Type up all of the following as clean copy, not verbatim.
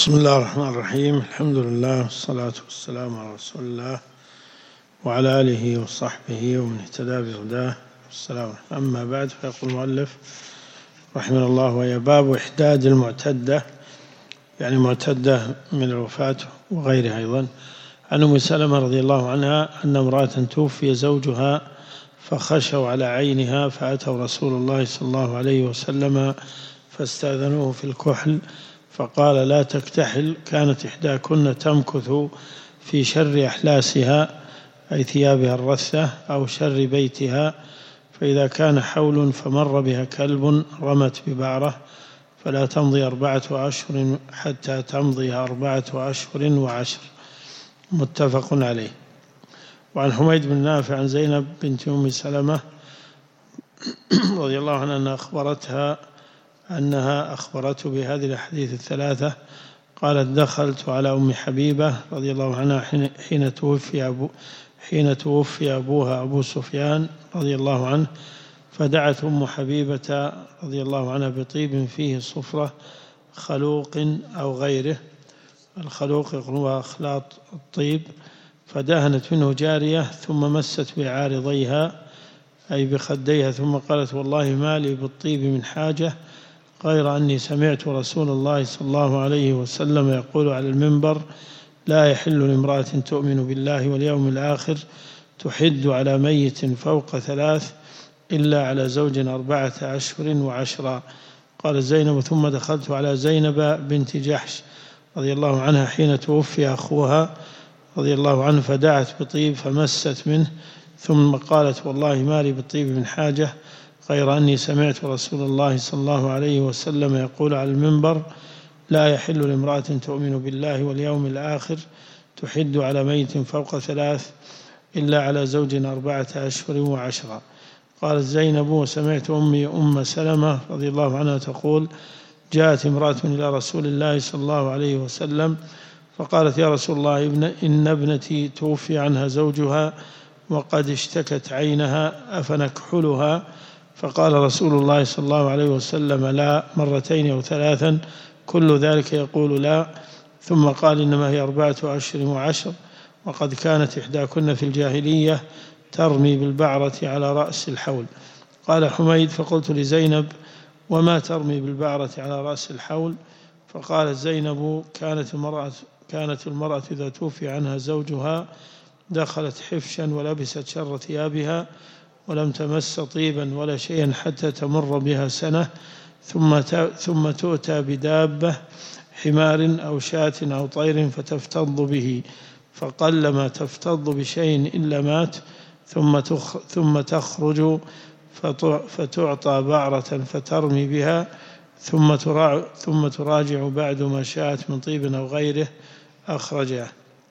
بسم الله الرحمن الرحيم. الحمد لله والصلاة والسلام على رسول الله وعلى آله وصحبه ومن اهتدى بهداه والسلام. أما بعد، فيقول المؤلف رحمه الله: وهي باب إحداد المعتدة، يعني معتدة من الوفاة وغيرها أيضا. عن أم سلمة رضي الله عنها أن امرأة توفي زوجها فخشوا على عينها فأتوا رسول الله صلى الله عليه وسلم فاستأذنوه في الكحل فقال: لا تكتحل، كانت إحداكن تمكث في شر أحلاسها، أي ثيابها الرثة، أو شر بيتها، فإذا كان حول فمر بها كلب رمت ببعرة فلا تمضي 4 أشهر حتى تمضي 4 أشهر و10. متفق عليه. وعن حميد بن نافع عن زينب بنت أم سلمة رضي الله عنها أنها أخبرته بهذه الأحاديث الثلاثة. قالت: دخلت على أم حبيبة رضي الله عنها حين توفي أبوها أبو سفيان رضي الله عنه، فدعت أم حبيبة رضي الله عنها بطيب فيه صفرة خلوق أو غيره. الخلوق هو أخلاط الطيب، فدهنت منه جارية ثم مست بعارضيها أي بخديها، ثم قالت: والله ما لي بالطيب من حاجة غير أني سمعت رسول الله صلى الله عليه وسلم يقول على المنبر: لا يحل لامرأة تؤمن بالله واليوم الآخر تحد على ميت فوق 3 إلا على زوج 4 أشهر و10. قال زينب: ثم دخلت على زينب بنت جحش رضي الله عنها حين توفي أخوها رضي الله عنه، فدعت بطيب فمست منه، ثم قالت: والله ما لي بالطيب من حاجة غير أني سمعت رسول الله صلى الله عليه وسلم يقول على المنبر: لا يحل لامرأة تؤمن بالله واليوم الآخر تحد على ميت فوق 3 إلا على زوج 4 أشهر و10. قالت زينب: وسمعت أمي أم سلمة رضي الله عنها تقول: جاءت امرأة إلى رسول الله صلى الله عليه وسلم فقالت: يا رسول الله، إن ابنتي توفي عنها زوجها وقد اشتكت عينها، أفنكحلها؟ فقال رسول الله صلى الله عليه وسلم: لا، 2 أو 3، كل ذلك يقول لا. ثم قال: إنما هي 4 أشهر و10، وقد كانت إحداكن في الجاهلية ترمي بالبعرة على رأس الحول. قال حميد: فقلت لزينب: وما ترمي بالبعرة على رأس الحول؟ فقالت زينب: كانت المرأة إذا توفي عنها زوجها دخلت حفشا ولبست شر ثيابها ولم تمس طيبا ولا شيئا حتى تمر بها سنة، ثم تؤتى بدابة حمار أو شاة أو طير فتفتض به، فقلما تفتض بشيء إلا مات، ثم تخرج فتعطى بعرة فترمي بها، ثم تراجع بعد ما شاءت من طيب أو غيره. أخرجه.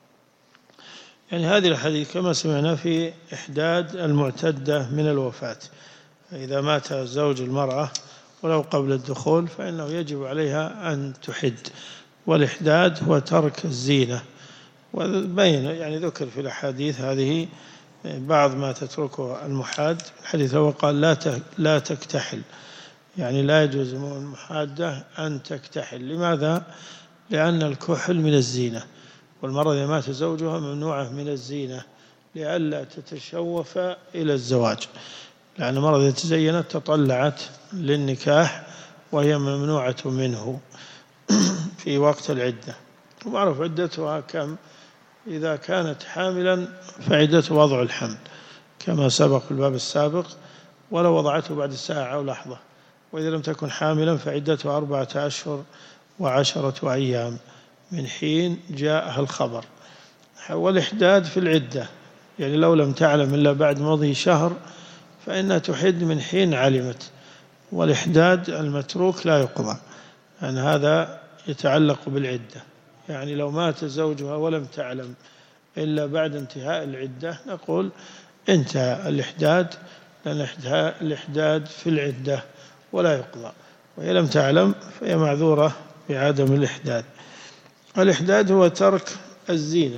يعني هذه الحديث كما سمعنا في إحداد المعتدة من الوفاة. إذا مات زوج المرأة ولو قبل الدخول فإنه يجب عليها أن تحد، والإحداد هو ترك الزينة. وبين يعني ذكر في الأحاديث هذه بعض ما تتركه المحاد. الحديث هو قال: لا تكتحل، يعني لا يجوز المحادة أن تكتحل. لماذا؟ لأن الكحل من الزينة، والمرأة إذا مات زوجها ممنوعة من الزينة لئلا تتشوف إلى الزواج، لأن المرأة إذا تزينت تطلعت للنكاح وهي ممنوعة منه في وقت العدة. ومعروف عدتها كم؟ إذا كانت حاملا فعدته وضع الحمل كما سبق في الباب السابق، ولو وضعته بعد ساعة أو لحظة. وإذا لم تكن حاملا فعدته 4 أشهر و10 أيام من حين جاءها الخبر. والإحداد في العدة، يعني لو لم تعلم إلا بعد مضي شهر فإنها تحد من حين علمت. والإحداد المتروك لا يقضى، يعني هذا يتعلق بالعدة. يعني لو مات زوجها ولم تعلم إلا بعد انتهاء العدة نقول انتهى الإحداد، لأن الإحداد في العدة ولا يقضى. وهي لم تعلم فهي معذورة بعدم الإحداد. الإحداد هو ترك الزينة.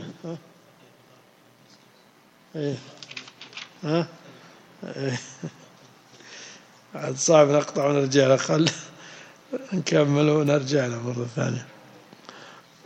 عاد صعب نقطع ونرجع له، خل نكمل ونرجع له مرة ثانية.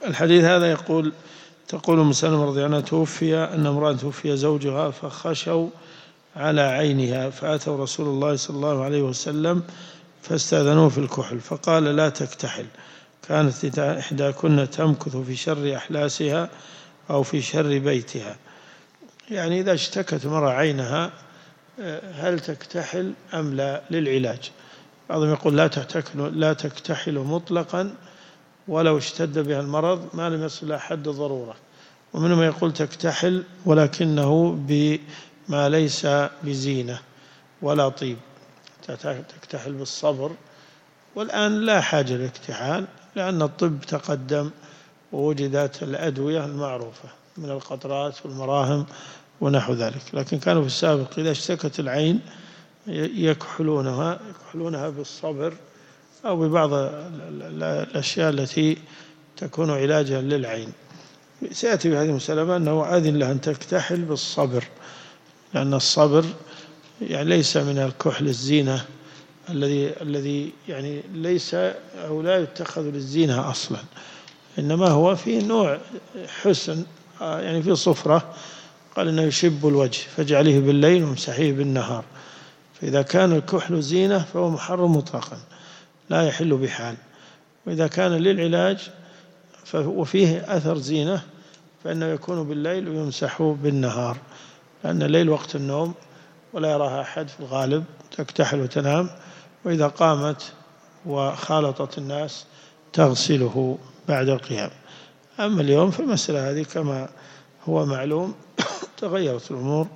الحديث هذا تقول أم سلمة رضي الله عنها أن امرأة توفي زوجها فخشوا على عينها فأتوا رسول الله صلى الله عليه وسلم فاستأذنوه في الكحل فقال لا تكتحل، كانت إحداكن تمكث في شر أحلاسها أو في شر بيتها. يعني إذا اشتكت مرة عينها هل تكتحل أم لا للعلاج. بعضهم يقول لا تكتحل مطلقا ولو اشتد بها المرض ما لم يصل إلى حد الضرورة، ومنهم يقول تكتحل ولكنه بما ليس بزينة ولا طيب، تكتحل بالصبر. والآن لا حاجة للاكتحال لأن الطب تقدم ووجدت الأدوية المعروفة من القطرات والمراهم ونحو ذلك، لكن كانوا في السابق إذا اشتكت العين يكحلونها بالصبر أو ببعض الأشياء التي تكون علاجا للعين. سيأتي بهذه المسألة أنه أذن لها أن تكتحل بالصبر، لأن الصبر يعني ليس من الكحل الزينة الذي يعني ليس أو لا يتخذ للزينة أصلا، إنما هو فيه نوع حسن، يعني فيه صفرة، قال إنه يشب الوجه فاجعليه بالليل وامسحيه بالنهار. فإذا كان الكحل زينة فهو محرم مطلقا لا يحل بحال، وإذا كان للعلاج وفيه أثر زينة فإنه يكون بالليل ويمسح بالنهار، لأن الليل وقت النوم ولا يراها أحد في الغالب، تكتحل وتنام، وإذا قامت وخالطت الناس تغسله بعد القيام. أما اليوم فالمسألة هذه كما هو معلوم تغيرت الأمور،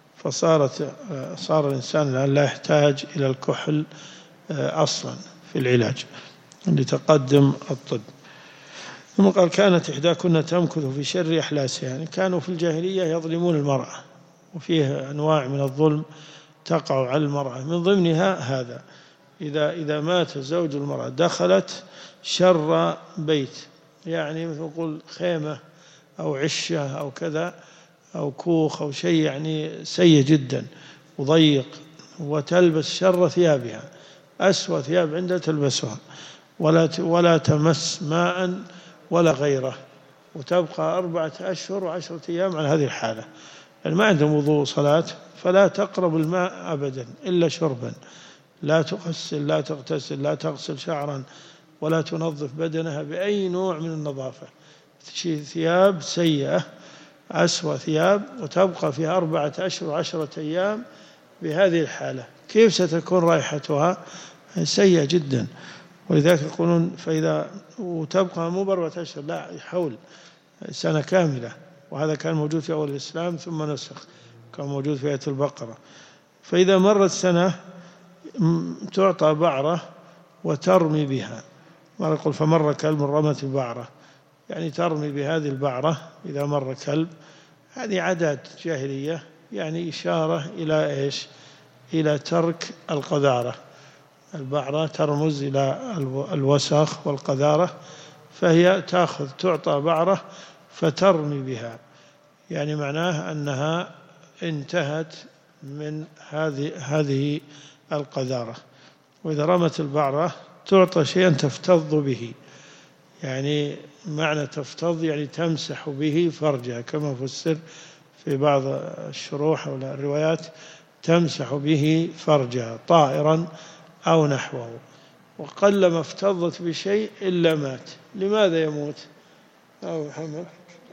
صار الإنسان الآن لا يحتاج إلى الكحل أصلا في العلاج لتقدم الطب. ثم قال كانت إحداكن تمكث في شر أحلاسها، يعني كانوا في الجاهلية يظلمون المرأة، وفيه أنواع من الظلم تقع على المرأة، من ضمنها هذا إذا مات زوج المرأة دخلت شر بيت، يعني مثل نقول خيمة أو عشة أو كذا أو كوخ أو شيء يعني سيء جدا وضيق، وتلبس شر ثيابها، أسوأ ثياب عندها تلبسها، ولا تمس ماء ولا غيره، وتبقى 4 أشهر و10 أيام على هذه الحالة، يعني ما عندهم وضوء صلاة، فلا تقرب الماء أبدا إلا شربا، لا تغتسل لا تغسل شعرا ولا تنظف بدنها بأي نوع من النظافة، ثياب سيئة أسوأ ثياب، وتبقى فيها 4 أشهر و10 أيام بهذه الحالة. كيف ستكون رائحتها؟ سيئة جدا. ولذلك يقولون وتبقى مو 4 أشهر، لا حول سنة كاملة، وهذا كان موجود في أول الإسلام ثم نسخ، كان موجود في آية البقرة. فإذا مرت سنة تعطى بعرة وترمي بها، ما يقول فمر كلب رمت البعرة، يعني ترمي بهذه البعرة إذا مر كلب. هذه عادات جاهلية، يعني إشارة إلى إيش؟ إلى ترك القذارة. البعرة ترمز إلى الوسخ والقذارة، فهي تعطى بعرة فترمي بها، يعني معناه أنها انتهت من هذه القذارة. وإذا رمت البعرة تعطى شيئا تفتض به، يعني معنى تفتض يعني تمسح به فرجها، كما فسر في بعض الشروح أو الروايات تمسح به فرجها طائرا أو نحوه. وقلما افتضت بشيء إلا مات. لماذا يموت؟ محمد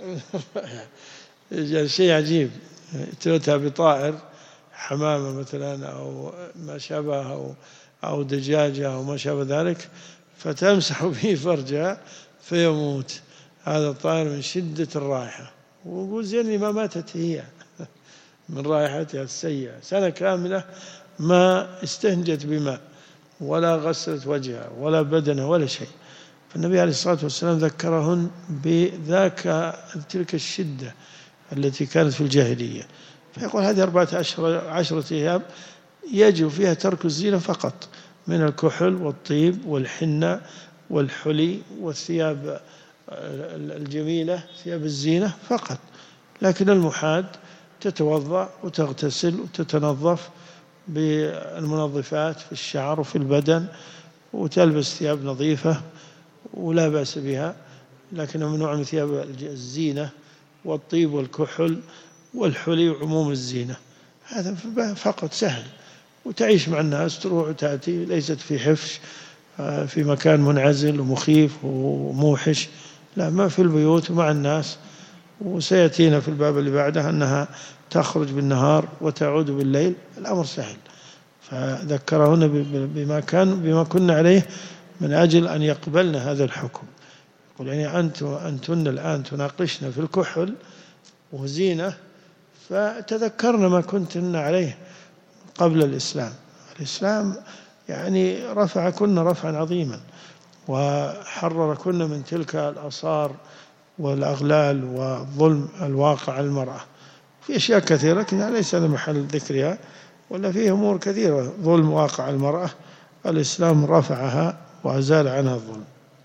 شيء عجيب، تؤتى بطائر حمامة مثلا أو ما شابه أو دجاجة أو ما شابه ذلك، فتمسح به فرجها فيموت هذا الطائر من شدة الرائحة. ويقول زين ما ماتت هي من رائحتها السيئة، سنة كاملة ما استنجت بماء ولا غسلت وجهها ولا بدنها ولا شيء. فالنبي عليه الصلاة والسلام ذكرهن تلك الشدة التي كانت في الجاهلية. فيقول هذه 4 أشهر 10 أيام يجب فيها ترك الزينة فقط، من الكحل والطيب والحنة والحلي والثياب الجميلة، ثياب الزينة فقط. لكن المحاد تتوضأ وتغتسل وتتنظف بالمنظفات في الشعر وفي البدن، وتلبس ثياب نظيفة ولا بأس بها. لكنه ممنوع من ثياب الزينة والطيب والكحل والحلي وعموم الزينة. هذا فقط سهل، وتعيش مع الناس، تروح وتأتي، ليست في حفش في مكان منعزل ومخيف وموحش، لا، ما في البيوت ومع الناس. وسيأتينا في الباب اللي بعده أنها تخرج بالنهار وتعود بالليل، الأمر سهل. فذكرهن بما كنا عليه من أجل أن يقبلن هذا الحكم. يقول يعني أنتن الآن تناقشن في الكحل وزينة، فتذكرن ما كنتن عليه قبل الإسلام. الإسلام يعني رفعكن رفعا عظيما، وحرركن من تلك الآثار والأغلال والظلم الواقع على المرأة. في أشياء كثيرة لكن ليس محل ذكرها، ولا فيه أمور كثيرة ظلم واقع على المرأة الإسلام رفعها وأزال عنها الظلم.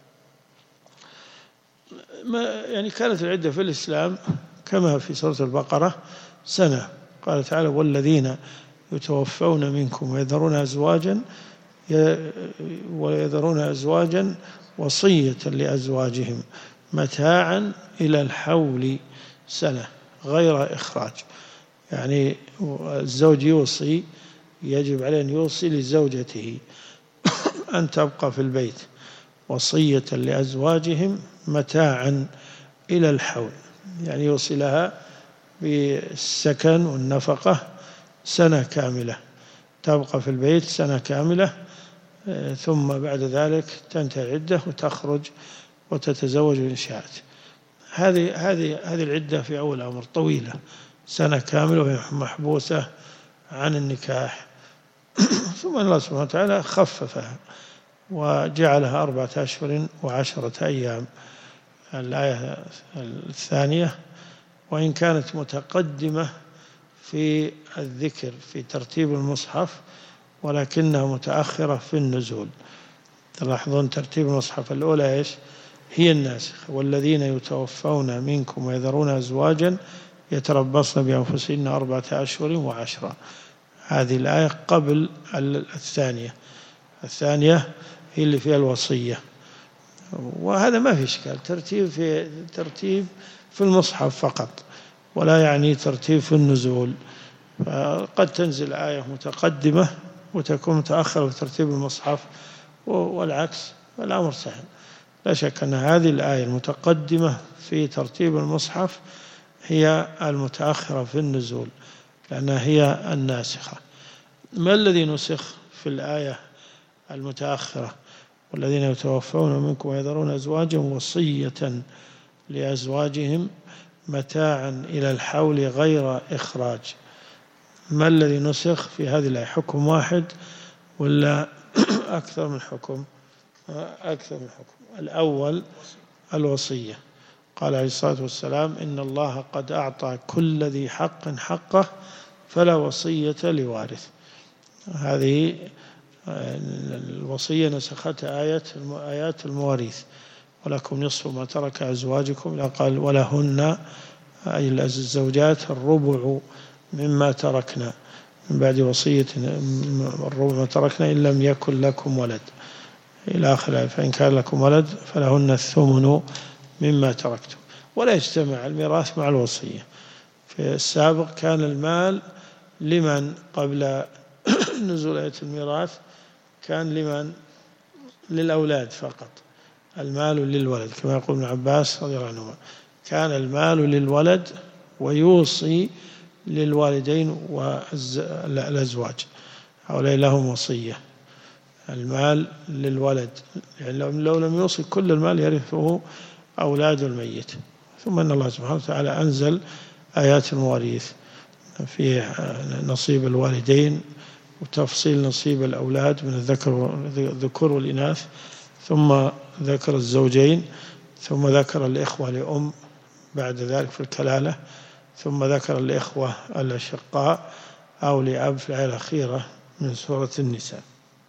يعني كانت العدة في الإسلام كما في سورة البقرة سنة. قال تعالى: والذين يتوفون منكم ويذرون أزواجا وصية لأزواجهم متاعا إلى الحول سنة غير إخراج. يعني الزوج يجب عليه أن يوصي لزوجته أن تبقى في البيت وصية لأزواجهم متاعا إلى الحول، يعني يوصي لها بالسكن والنفقة سنة كاملة، تبقى في البيت سنة كاملة، ثم بعد ذلك تنتهي العدة وتخرج وتتزوج إن شاءت. هذه العدة في أول الأمر طويلة، سنة كاملة وهي محبوسة عن النكاح. ثم الله سبحانه وتعالى خففها وجعلها 4 أشهر و10 أيام. الآية الثانية: وإن كانت متقدمة في الذكر في ترتيب المصحف ولكنها متأخرة في النزول. تلاحظون ترتيب المصحف الأولى إيش؟ هي الناسخ: والذين يتوفون منكم ويذرون أزواجا يتربصن بأنفسهن 4 أشهر و10. هذه الآية قبل الثانية هي اللي فيها الوصية. وهذا ما في إشكال، ترتيب في المصحف فقط، ولا يعني ترتيب في النزول. قد تنزل آية متقدمة وتكون متأخرة في ترتيب المصحف والعكس، الأمر سهل. لا شك أن هذه الآية المتقدمة في ترتيب المصحف هي المتأخرة في النزول، لأنها هي الناسخة. ما الذي نسخ في الآية المتأخرة؟ والذين يتوفون منكم ويذرون أزواجا وصية لأزواجهم متاعا إلى الحول غير إخراج. ما الذي نسخ في هذه الآية؟ حكم واحد ولا أكثر من حكم؟ أكثر من حكم. الأول الوصية. قال عليه الصلاة والسلام: إن الله قد أعطى كل ذي حق حقه فلا وصية لوارث. هذه الوصية نسختها آيات المواريث: ولكم نصف ما ترك أزواجكم. لا قال ولهن أي الزوجات الربع مما تركنا من بعد وصية، الربع ما تركنا إن لم يكن لكم ولد إلى آخره. فإن كان لكم ولد فلهن الثمن مما تركتم. ولا يجتمع الميراث مع الوصية. في السابق كان المال لمن قبل نزول آية الميراث كان لمن؟ للأولاد فقط، المال للولد، كما يقول ابن عباس رضي الله عنهما: كان المال للولد ويوصي للوالدين والأزواج، هؤلاء لهم وصية. المال للولد، يعني لو لم يوصي كل المال يرثه أولاد الميت. ثم أن الله سبحانه وتعالى أنزل آيات المواريث في نصيب الوالدين وتفصيل نصيب الأولاد من الذكور والإناث، ثم ذكر الزوجين، ثم ذكر الإخوة لأم بعد ذلك في الكلالة، ثم ذكر الإخوة الأشقاء أو لأب في الآية الأخيرة من سورة النساء.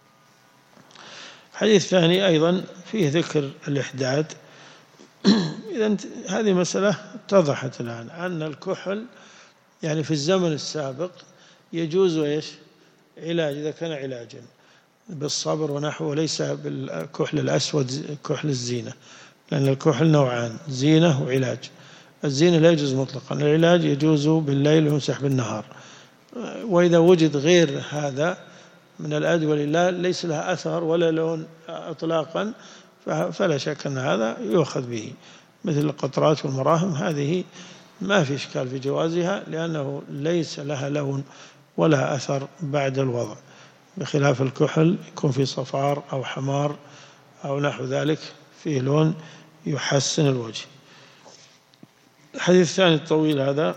حديث ثاني أيضا فيه ذكر الإحداد. إذن هذه مسألة اتضحت الآن، أن الكحل يعني في الزمن السابق يجوز إيش؟ علاج، إذا كان علاجا بالصبر ونحوه، ليس بالكحل الأسود كحل الزينة. لأن الكحل نوعان: زينة وعلاج. الزينة لا يجوز مطلقا، العلاج يجوز بالليل ويمسح بالنهار. وإذا وجد غير هذا من الأدوية ليس لها أثر ولا لون إطلاقا فلا شك أن هذا يؤخذ به، مثل القطرات والمراهم، هذه ما في إشكال في جوازها لأنه ليس لها لون ولا أثر بعد الوضع، بخلاف الكحل يكون في صفار أو حمار أو نحو ذلك فيه لون يحسن الوجه. الحديث الثاني الطويل هذا: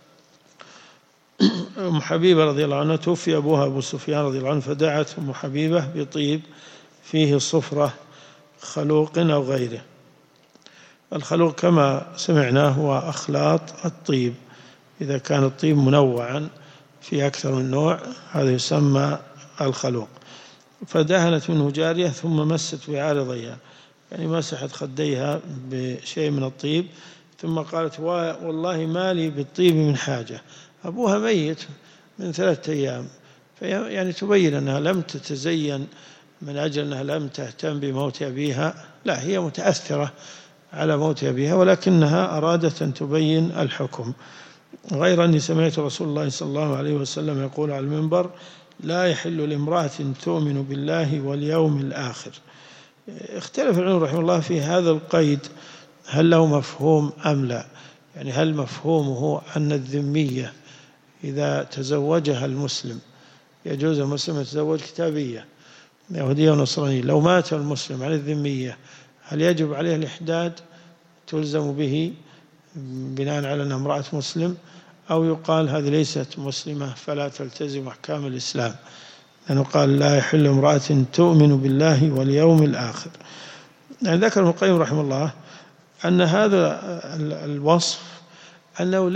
أم حبيبة رضي الله عنها توفي أبوها أبو سفيان رضي الله عنه، فدعت أم حبيبة بطيب فيه صفرة خلوق أو غيره. الخلوق كما سمعنا هو أخلاط الطيب، إذا كان الطيب منوعا في أكثر من نوع هذا يسمى الخلوق. فدهنت منه جارية ثم مست بعارضيها، يعني مسحت خديها بشيء من الطيب، ثم قالت: والله ما لي بالطيب من حاجة. أبوها ميت من 3 أيام، يعني تبين أنها لم تتزين من أجل أنها لم تهتم بموت أبيها، لا، هي متأثرة على موت أبيها، ولكنها أرادت أن تبين الحكم. غير أني سمعت رسول الله صلى الله عليه وسلم يقول على المنبر: لا يحل لامرأة تؤمن بالله واليوم الآخر. اختلف العلماء رحمه الله في هذا القيد، هل له مفهوم أم لا؟ يعني هل مفهومه أن الذمية إذا تزوجها المسلم، يجوز المسلم يتزوج كتابية يهودية ونصرانية، لو مات المسلم على الذمية هل يجب عليه الإحداد تلزم به بناء على أنها امرأة مسلم، أو يقال هذه ليست مسلمة فلا تلتزم أحكام الإسلام، لأنه قال: لا يحل امرأة تؤمن بالله واليوم الآخر. يعني ذكر ابن القيم رحمه الله أن هذا الوصف أنه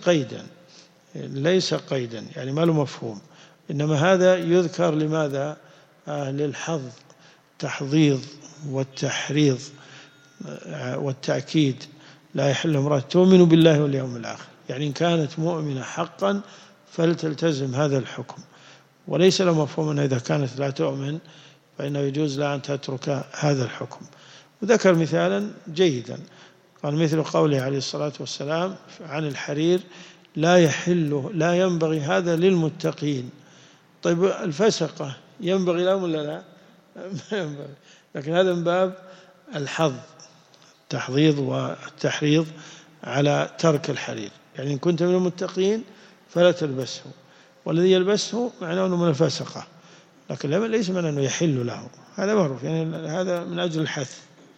ليس قيدا، يعني ما له مفهوم، إنما هذا يذكر لماذا؟ للحظ، تحضيض والتحريض والتأكيد. لا يحل امرأة تؤمن بالله واليوم الآخر، يعني إن كانت مؤمنة حقا فلتلتزم هذا الحكم، وليس له مفهوم أنها إذا كانت لا تؤمن فإنه يجوز لها أن تترك هذا الحكم. وذكر مثالا جيدا، قال: مثل قوله عليه الصلاة والسلام عن الحرير: لا ينبغي هذا للمتقين. طيب الفسقة ينبغي لهم ولا لا؟ ما ينبغي، لكن هذا من باب الحظ، التحضيض والتحريض على ترك الحرير، يعني إن كنت من المتقين فلا تلبسه، والذي يلبسه معناه أنه من الفسقة، لكن ليس من أنه يحل له، هذا معروف، يعني هذا من أجل الحث.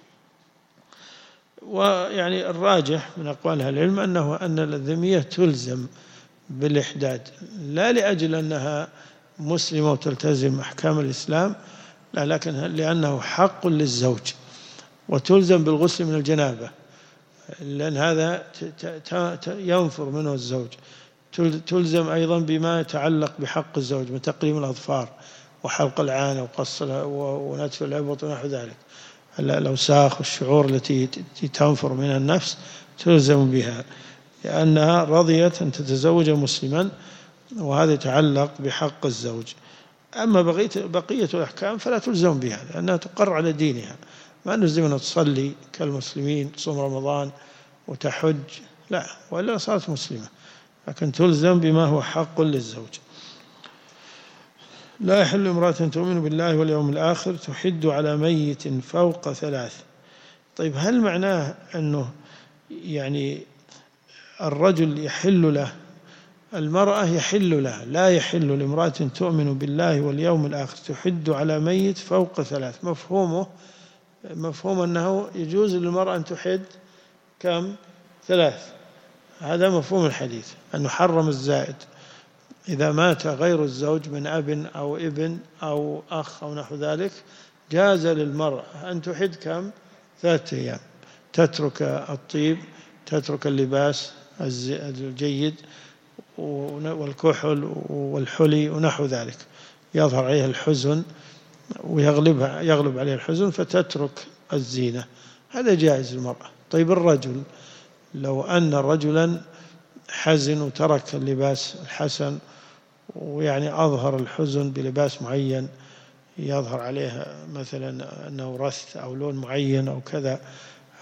ويعني الراجح من أقوال أهل العلم أن الذمية تلزم بالإحداد، لا لأجل أنها مسلمة وتلتزم أحكام الإسلام، لا، لكن لأنه حق للزوج، وتلزم بالغسل من الجنابة، لأن هذا ينفر منه الزوج. تلزم أيضا بما يتعلق بحق الزوج من تقليم الأظفار وحلق العانة وقص ونتف العبط ونحو ذلك، الأوساخ والشعور التي تنفر من النفس تلزم بها، لأنها رضيت أن تتزوج مسلما، وهذا يتعلق بحق الزوج. أما بقية الأحكام فلا تلزم بها، لأنها تقر على دينها، ما نلزم أن تصلي كالمسلمين، تصوم رمضان وتحج، لا، وإلا صارت مسلمة، لكن تلزم بما هو حق للزوج. لا يحل امرأة تؤمن بالله واليوم الآخر تحد على ميت فوق 3. طيب هل معناه أنه يعني الرجل يحل له، المرأة يحل لها، لا يحل لامرأة تؤمن بالله واليوم الآخر تحد على ميت فوق 3؟ مفهوم أنه يجوز للمرأة أن تحد كم؟ 3. هذا مفهوم الحديث، أنه حرم الزائد، إذا مات غير الزوج من أب أو ابن أو أخ أو نحو ذلك جاز للمرأة أن تحد كم؟ 3 أيام، تترك الطيب، تترك اللباس الجيد والكحل والحلي ونحو ذلك، يظهر عليها الحزن ويغلب عليها الحزن فتترك الزينة، هذا جائز للمرأة. طيب الرجل، لو أن رجلا حزن وترك اللباس الحسن، ويعني أظهر الحزن بلباس معين يظهر عليه مثلا أنه رث أو لون معين أو كذا،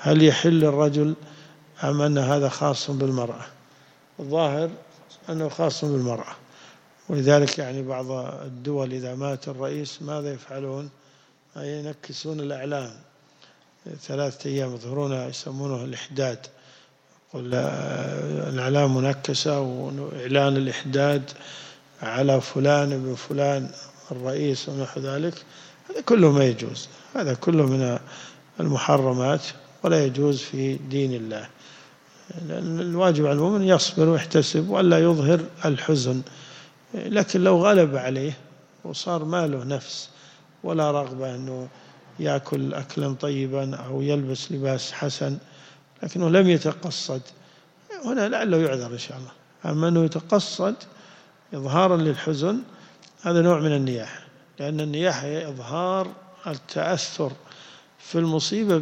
هل يحل للرجل أم أن هذا خاص بالمرأة؟ الظاهر أنه خاص بالمرأة، ولذلك يعني بعض الدول إذا مات الرئيس ماذا يفعلون؟ ينكسون الأعلام 3 أيام، يظهرون يسمونه الإحداد، قل الأعلام منكسة وإعلان الإحداد على فلان ابن فلان الرئيس ونحو ذلك. هذا كله ما يجوز، هذا كله من المحرمات ولا يجوز في دين الله. الواجب على المؤمن يصبر ويحتسب وألا يظهر الحزن، لكن لو غلب عليه وصار ما له نفس ولا رغبة أنه يأكل أكلا طيبا أو يلبس لباس حسن لكنه لم يتقصد، هنا لعله يعذر إن شاء الله. أما أنه يتقصد إظهارا للحزن هذا نوع من النياحة، لأن النياحة هي إظهار التأثر في المصيبة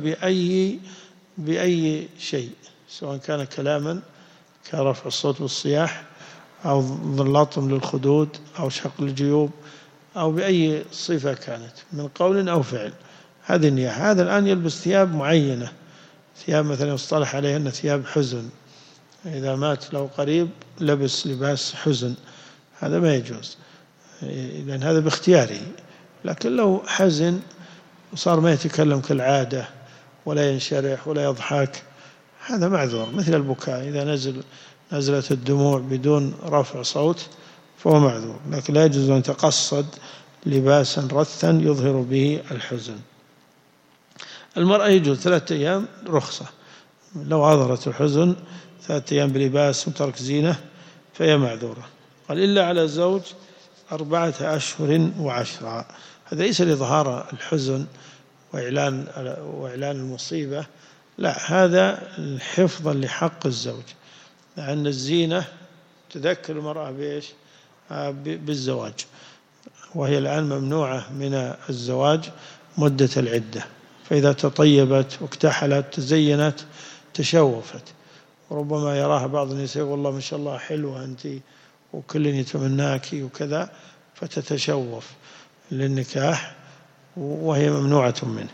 بأي شيء، سواء كان كلاما كرفع الصوت بالصياح أو لطم للخدود أو شق الجيوب أو بأي صفة كانت من قول أو فعل، هذه النياحة. هذا الآن يلبس ثياب معينة، ثياب مثلا يصطلح عليها أن ثياب حزن، إذا مات له قريب لبس لباس حزن، هذا ما يجوز، لأن هذا باختياره. لكن لو حزن وصار ما يتكلم كالعادة ولا ينشرح ولا يضحك هذا معذور، مثل البكاء إذا نزلت الدموع بدون رفع صوت فهو معذور، لكن لا يجوز أن يتقصد لباسا رثا يظهر به الحزن. المرأة يجوز 3 أيام رخصة، لو أظهرت الحزن 3 أيام بلباس وترك زينة فهي معذورة. قال إلا على زوج 4 أشهر و10، هذا ليس لإظهار الحزن وإعلان المصيبة، لا، هذا حفظا لحق الزوج، لأن الزينة تذكر المرأة بإيش؟ بالزواج، وهي الآن ممنوعة من الزواج مدة العدة، فإذا تطيبت واكتحلت تزينت تشوفت، وربما يراها بعض النساء والله ما شاء الله حلوة أنت وكل يتمناك وكذا، فتتشوف للنكاح وهي ممنوعة منه.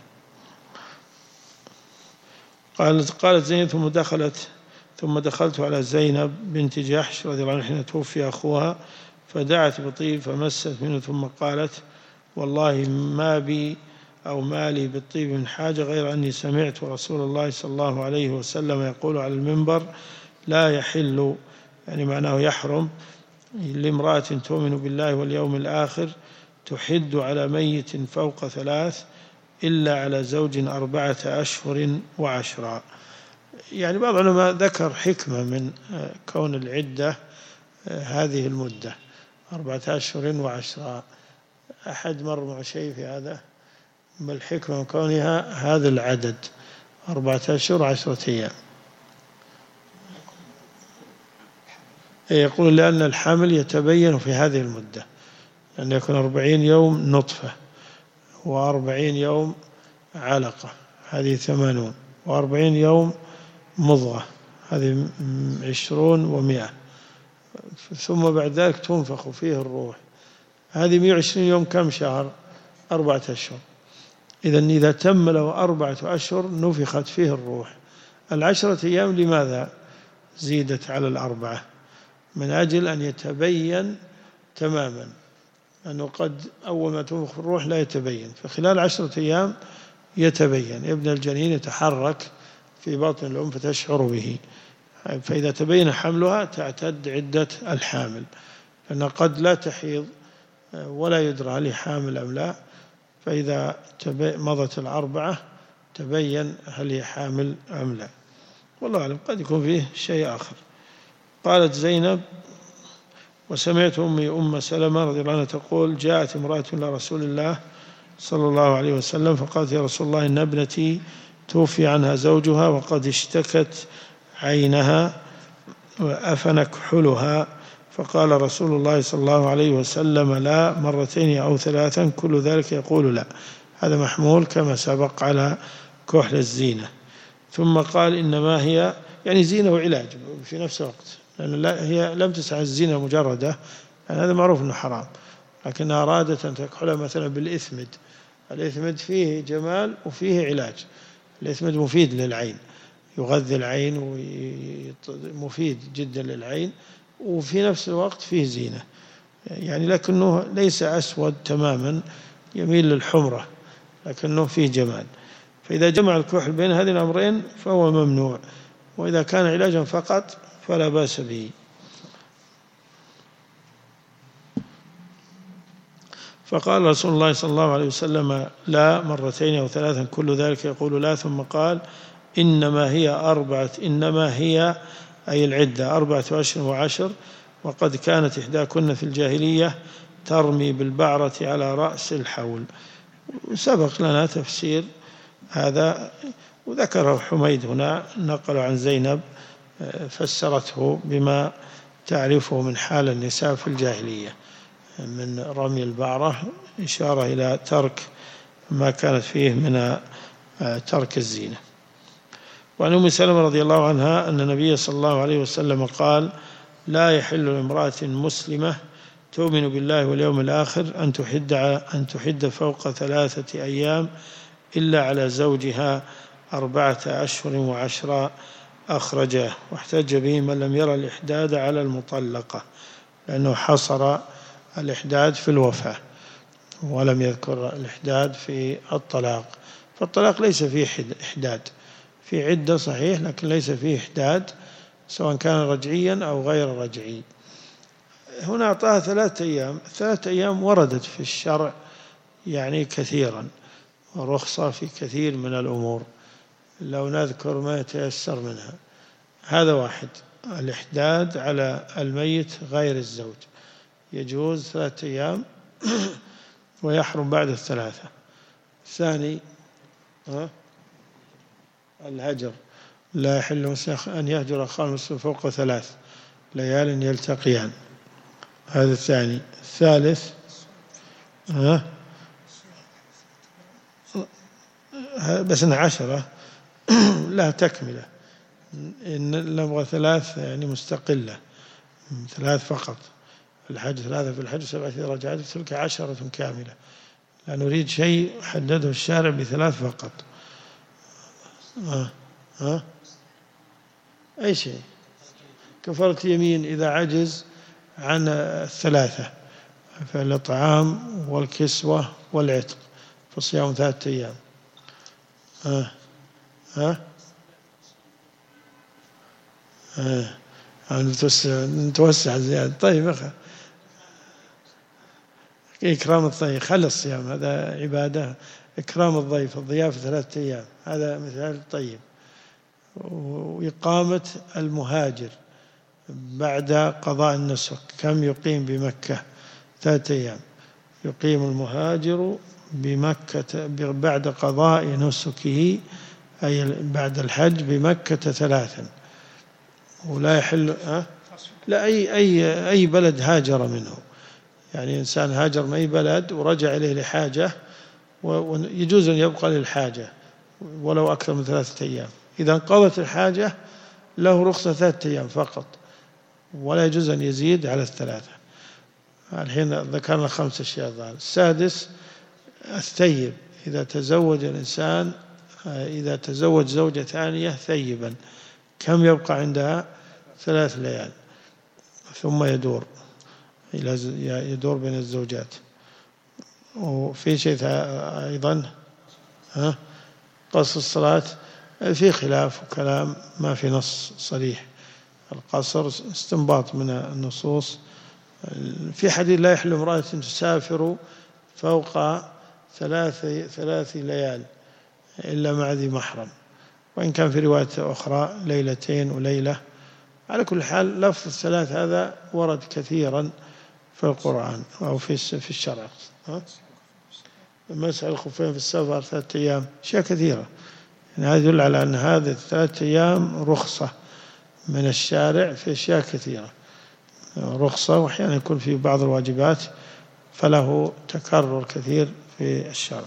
قالت زينب ثم دخلت على زينب بنت جحش رضي الله عنها حين توفي أخوها فدعت بطيب فمست منه ثم قالت والله ما بي أو ما لي بالطيب من حاجة غير أني سمعت رسول الله صلى الله عليه وسلم يقول على المنبر لا يحل، يعني معناه يحرم، لامرأة تؤمن بالله واليوم الآخر تحد على ميت فوق 3 إلا على زوج 4 أشهر و10. يعني بعض العلماء ذكر حكمة من كون العدة هذه المدة 4 أشهر و10. أحد مر مع شيء في هذا؟ ما الحكمة من كونها هذا العدد 4 أشهر و10 أيام؟ يقول لأن الحمل يتبين في هذه المدة، أن يكون 40 يوم نطفة و40 يوم علقة هذه 80 و40 يوم مضغة هذه 20 و100، ثم بعد ذلك تنفخ فيه الروح، هذه 120 يوم كم شهر؟ 4 أشهر. إذا تم له 4 أشهر نفخت فيه الروح. 10 أيام لماذا زيدت على 4؟ من أجل أن يتبين تماما، أنه قد أول ما تنفخ الروح لا يتبين، فخلال 10 أيام يتبين، ابن الجنين يتحرك في باطن الأم فتشعر به، فإذا تبين حملها تعتد عدة الحامل، لأن قد لا تحيض ولا يدرى هل هي حامل أم لا، فإذا مضت 4 تبين هل هي حامل أم لا، والله أعلم، قد يكون فيه شيء آخر. قالت زينب وسمعت أم سلمة رضي الله عنها تقول جاءت امرأة إلى رسول الله صلى الله عليه وسلم فقالت يا رسول الله إن ابنتي توفي عنها زوجها وقد اشتكت عينها وأفنكحلها، فقال رسول الله صلى الله عليه وسلم لا 2 أو 3 كل ذلك يقول لا. هذا محمول كما سبق على كحل الزينة. ثم قال إنما هي يعني زينة وعلاج في نفس الوقت، لأن هي لم تسعى الزينة مجردة، يعني هذا معروف أنه حرام، لكنها أرادت أن تكحلها مثلا بالإثمد، الإثمد فيه جمال وفيه علاج، الإثمد مفيد للعين، يغذي العين ومفيد جدا للعين، وفي نفس الوقت فيه زينة يعني، لكنه ليس أسود تماما، يميل للحمرة لكنه فيه جمال. فإذا جمع الكحل بين هذين الأمرين فهو ممنوع، وإذا كان علاجا فقط فلا بأس به. فقال رسول الله صلى الله عليه وسلم لا مرتين أو ثلاثا كل ذلك يقول لا، ثم قال إنما هي أي العدة 4 أشهر و10، وقد كانت إحداكن في الجاهلية ترمي بالبعرة على رأس الحول. سبق لنا تفسير هذا وذكره حميد هنا، نقل عن زينب فسرته بما تعرفه من حال النساء في الجاهلية من رمي البعرة، إشارة إلى ترك ما كانت فيه من ترك الزينة. وعن أم سلمة رضي الله عنها أن النبي صلى الله عليه وسلم قال لا يحل لامرأة مسلمة تؤمن بالله واليوم الآخر أن تحد فوق 3 أيام إلا على زوجها 4 أشهر و10، أخرجاه. واحتج به من لم يرى الإحداد على المطلقة، لأنه حصر الإحداد في الوفاة ولم يذكر الإحداد في الطلاق. فالطلاق ليس فيه إحداد، في عدة صحيح لكن ليس فيه إحداد سواء كان رجعيا أو غير رجعي. هنا أعطاها 3 أيام، 3 أيام وردت في الشرع يعني كثيرا، ورخصة في كثير من الأمور، لو نذكر ما يتيسر منها. هذا واحد، الإحداد على الميت غير الزوج يجوز 3 أيام ويحرم بعد 3. الثاني الهجر، لا يحل أن يهجر أخاه المسلم فوق 3 ليال يلتقيان، هذا الثاني. الثالث بس 10 لا تكملة، إن نبغى 3 يعني مستقلة، 3 فقط. الحج 3 في الحج 7 إذا رجعت، تلك 10 كاملة، لا نريد شيء حدده الشارع ب3 فقط. أي شيء، كفارة يمين إذا عجز عن 3، فالإطعام والكسوة والعتق، فصيام 3 أيام. نتوسع زيادة. طيب إكرام الضيف، خلي الصيام هذا عبادة، إكرام الضيف، الضيافة 3 أيام، هذا مثال طيب. وإقامة المهاجر بعد قضاء النسك، كم يقيم بمكة؟ 3 أيام. يقيم المهاجر بمكة بعد قضاء نسكه أي بعد الحج بمكة 3، ولا يحل لا أي بلد هاجر منه، يعني إنسان هاجر من أي بلد ورجع إليه لحاجة ويجوز أن يبقى للحاجة ولو أكثر من 3 أيام. إذا انقضت الحاجة له رخصة 3 أيام فقط، ولا يجوز أن يزيد على 3. الحين ذكرنا 5 أشياء ظاهر. السادس الثيب، إذا تزوج الإنسان، إذا تزوج زوجة ثانية ثيبا، كم يبقى عندها؟ 3 ليال، ثم يدور بين الزوجات. وفي شيء أيضا قصر الصلاة، في خلاف وكلام، ما في نص صريح. القصر استنباط من النصوص. في حديث لا يحل امرأة تسافر فوق 3 ليال إلا مع ذي محرم، وإن كان في رواية أخرى 2 ليلة وليلة. على كل حال لفظ 3 هذا ورد كثيرا في القرآن أو في الشرع. مسح الخفين في السفر 3 أيام، أشياء كثيرة، يعني هذا يدل على أن هذه 3 أيام رخصة من الشارع في أشياء كثيرة، رخصة، وأحيانا يكون في بعض الواجبات فله تكرر كثير في الشرع.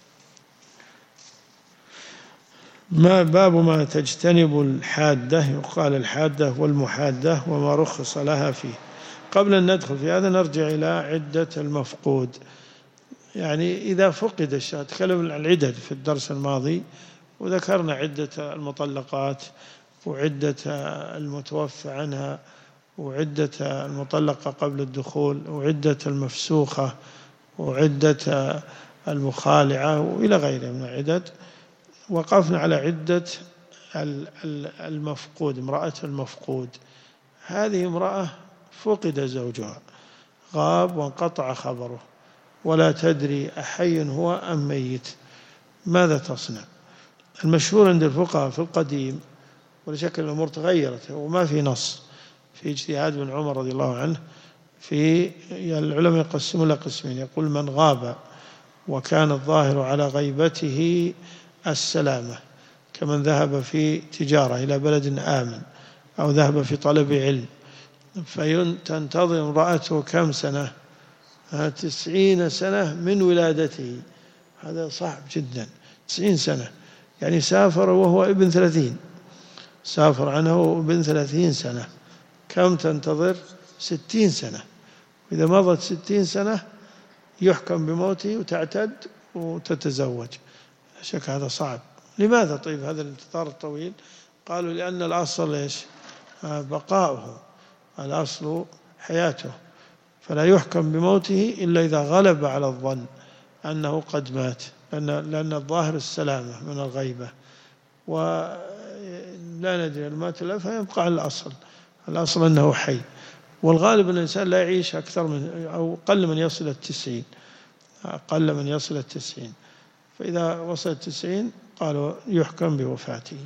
باب ما تجتنب الحادة، يقال الحادة والمحادة وما رخص لها فيه. قبل أن ندخل في هذا نرجع إلى عدة المفقود. يعني إذا فقد الشيء، تكلم عن العدد في الدرس الماضي، وذكرنا عدة المطلقات وعدة المتوفى عنها وعدة المطلقة قبل الدخول وعدة المفسوخة وعدة المخالعة وإلى غيرها من العدد. وقفنا على عدة المفقود، امرأة المفقود. هذه امرأة فقد زوجها، غاب وانقطع خبره، ولا تدري أحي هو أم ميت، ماذا تصنع؟ المشهور عند الفقهاء في القديم، ولا شك الأمور تغيرت وما في نص، في اجتهاد بن عمر رضي الله عنه، في العلماء يقسمون إلى قسمين، يقول من غاب وكان الظاهر على غيبته السلامة، كمن ذهب في تجارة إلى بلد آمن أو ذهب في طلب علم، فتنتظر امرأته كم سنة؟ 90 سنة من ولادته. هذا صعب جدا، 90 سنة، يعني سافر وهو ابن 30، سافر عنه ابن 30 سنة، كم تنتظر؟ 60 سنة. إذا مضت 60 سنة يحكم بموته وتعتد وتتزوج. لا شك هذا صعب. لماذا طيب هذا الانتظار الطويل؟ قالوا لأن الأصل إيش؟ بقاؤه، الأصل حياته، فلا يحكم بموته إلا إذا غلب على الظن أنه قد مات، لأن الظاهر السلامة من الغيبة، ولا ندري المات له، فيبقى على الأصل أنه حي. والغالب أن الإنسان لا يعيش أكثر من أو قل من يصل 90، أقل من يصل 90، فإذا وصل 90 قالوا يحكم بوفاته.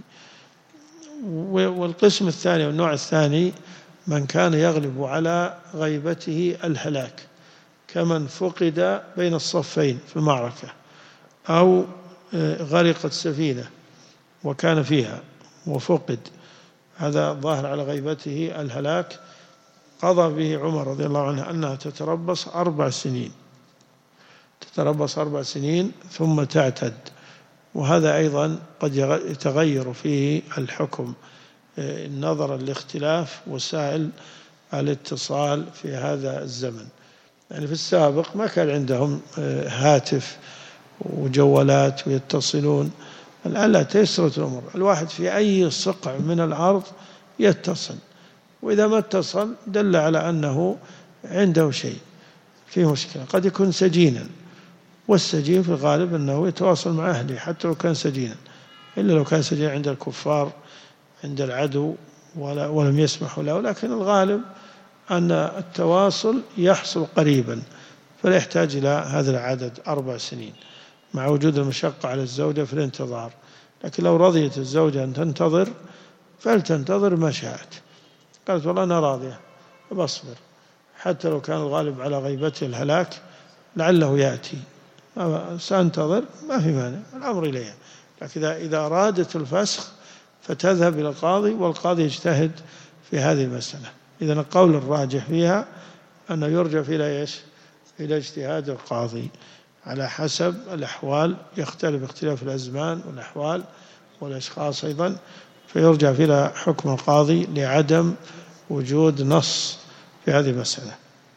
والقسم الثاني والنوع الثاني من كان يغلب على غيبته الهلاك، كمن فقد بين الصفين في المعركة، أو غرقت سفينة وكان فيها وفقد، هذا ظاهر على غيبته الهلاك، قضى به عمر رضي الله عنه أنها تتربص 4 سنين، تتربص 4 سنين ثم تعتد. وهذا أيضا قد يتغير فيه الحكم نظرا لاختلاف وسائل الاتصال في هذا الزمن. يعني في السابق ما كان عندهم هاتف وجوالات ويتصلون، الآن لا، تيسرت الأمور، الواحد في أي صقع من الأرض يتصل، وإذا ما اتصل دل على أنه عنده شيء، في مشكلة، قد يكون سجينا، والسجين في الغالب أنه يتواصل مع أهله حتى لو كان سجينا، إلا لو كان سجين عند الكفار عند العدو ولم يسمحوا له، لكن الغالب أن التواصل يحصل قريبا، فلا يحتاج إلى هذا العدد 4 سنين، مع وجود المشقة على الزوجة في الانتظار. لكن لو رضيت الزوجة أن تنتظر فلتنتظر ما شاءت، قالت والله أنا راضية بصبر، حتى لو كان الغالب على غيبته الهلاك لعله يأتي، سأنتظر، ما في مانع، الأمر إليها. لكن إذا أرادت الفسخ فتذهب إلى القاضي، والقاضي يجتهد في هذه المسألة. إذن القول الراجح فيها أنه يرجع إلى إيش؟ إلى اجتهاد القاضي على حسب الأحوال، يختلف اختلاف الأزمان والأحوال والأشخاص أيضا، فيرجع إلى حكم القاضي لعدم وجود نص في هذه المسألة.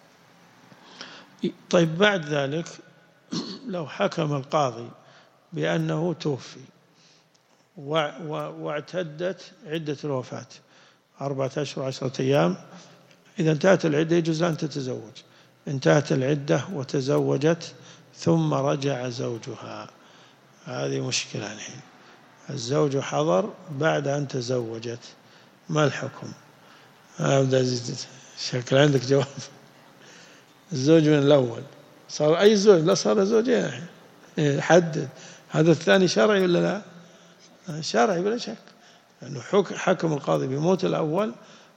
طيب بعد ذلك لو حكم القاضي بأنه توفي واعتدت عدة الوفاة 4 أشهر 10 أيام، إذا انتهت العدة يجوز أن تتزوج، انتهت العدة وتزوجت ثم رجع زوجها، هذه مشكلة الحين، الزوج حضر بعد أن تزوجت، ما الحكم؟ عبد العزيز شكل عندك جواب. الزوج من الأول صار أي زوج؟ لا، صار زوجين الحين، حدد هذا الثاني شرعي ولا لا؟ شرعي بلا شك، لأنه حكم القاضي بموت الأول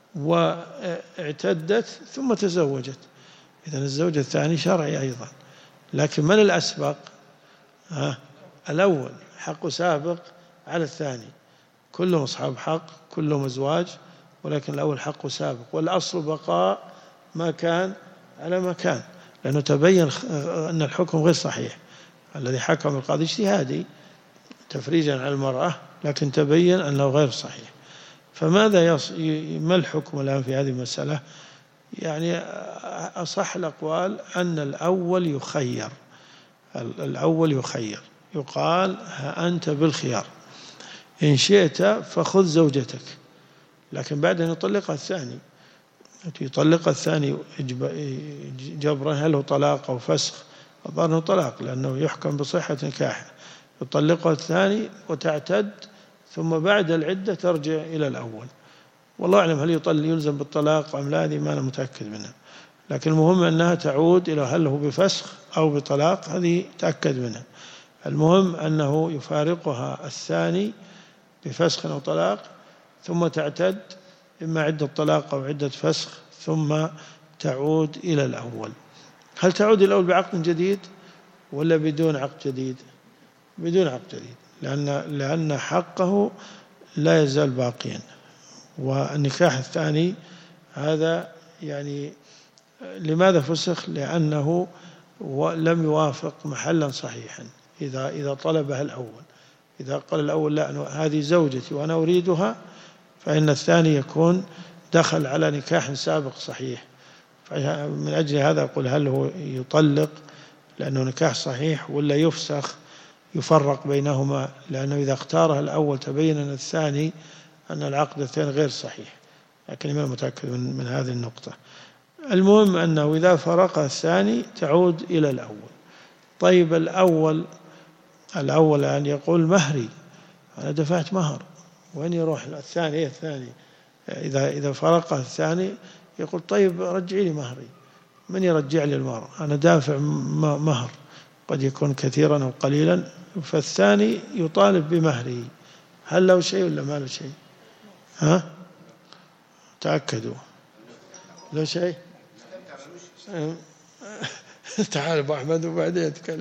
واعتدت ثم تزوجت، إذن الزوج الثاني شرعي أيضا. لكن من الأسبق؟ الأول حق سابق على الثاني، كلهم أصحاب حق، كلهم أزواج، ولكن الأول حق سابق، والأصل بقاء ما كان على ما كان، لأنه تبين أن الحكم غير صحيح، الذي حكم القاضي اجتهادي تفريجا على المرأة، لكن تبين أنه غير صحيح. فماذا ما الحكم الآن في هذه المسألة؟ يعني أصح الأقوال أن الأول يخير، الأول يخير، يقال أنت بالخيار، إن شئت فخذ زوجتك، لكن بعد أن يطلقها الثاني، يطلقها الثاني جبرا، هل هو طلاق أو فسخ؟ الظاهر أنه طلاق لأنه يحكم بصحة نكاحه. يطلقها الثاني وتعتد، ثم بعد العدة ترجع إلى الأول. والله أعلم هل يلزم بالطلاق أم لا، هذه ما أنا متأكد منها، لكن المهم أنها تعود إلى هل هو بفسخ أو بطلاق، هذه تأكد منها. المهم أنه يفارقها الثاني بفسخ أو طلاق، ثم تعتد إما عدة طلاق أو عدة فسخ، ثم تعود إلى الأول. هل تعود إلى الأول بعقد جديد ولا بدون عقد جديد؟ بدون عقد جديد، لأن حقه لا يزال باقيا. والنكاح الثاني هذا يعني لماذا فسخ؟ لأنه لم يوافق محلا صحيحا. إذا طلبها الأول، إذا قال الأول لا هذه زوجتي وأنا أريدها، فإن الثاني يكون دخل على نكاح سابق صحيح. من أجل هذا أقول هل هو يطلق لأنه نكاح صحيح ولا يفسخ يفرق بينهما، لأنه إذا اختارها الأول تبين أن الثاني أن العقد الثاني غير صحيح، لكن ما متأكد من هذه النقطة. المهم أنه إذا فرقها الثاني تعود إلى الأول. طيب الأول أن يقول مهري، أنا دفعت مهر، وين يروح الثاني؟ إذا فرقها الثاني يقول طيب رجعي لي مهري. من يرجع لي المهر؟ أنا دافع مهر قد يكون كثيرا أو قليلا، فالثاني يطالب بمهره. هل له شيء ولا ما له شيء؟ تأكدوا له شيء. تعال أبو أحمد وبعدين يتكلم.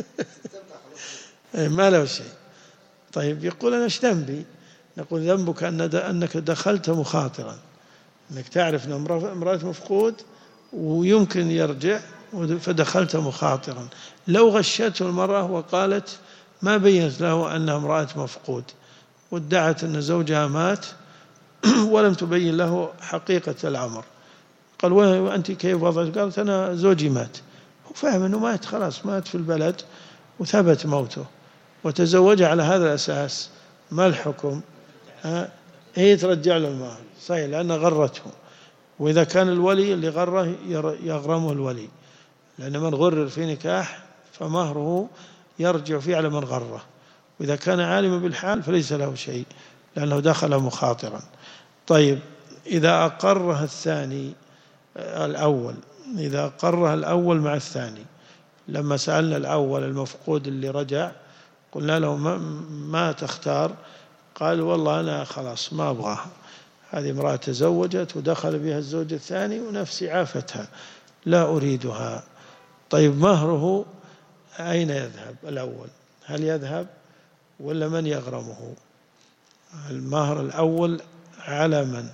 ما له شيء. طيب يقول أنا ايش ذنبي؟ نقول ذنبك أنك دخلت مخاطرا، أنك تعرف أن امرأة مفقود ويمكن يرجع، فدخلت مخاطرا. لو غشته المرأة وقالت ما بينت له أنها امرأة مفقود، وادعت أن زوجها مات ولم تبين له حقيقة الأمر، قال وأنت كيف وضعت؟ قالت أنا زوجي مات. هو فهم أنه مات، خلاص مات في البلد وثبت موته، وتزوج على هذا الأساس. ما الحكم؟ هي ترجع له المال صحيح لأن غرته. وإذا كان الولي اللي غره يغرمه الولي، لأن من غرر في نكاح فمهره يرجع فيه على من غره. وإذا كان عالما بالحال فليس له شيء لأنه دخل مخاطرا. طيب إذا أقرها الثاني الأول، إذا أقرها الأول مع الثاني، لما سألنا الأول المفقود اللي رجع قلنا له ما تختار؟ قال والله أنا خلاص ما أبغاها، هذه امرأة تزوجت ودخل بها الزوج الثاني ونفسي عافتها لا أريدها. طيب مهره أين يذهب الأول؟ هل يذهب ولا من يغرمه؟ المهر الأول على من؟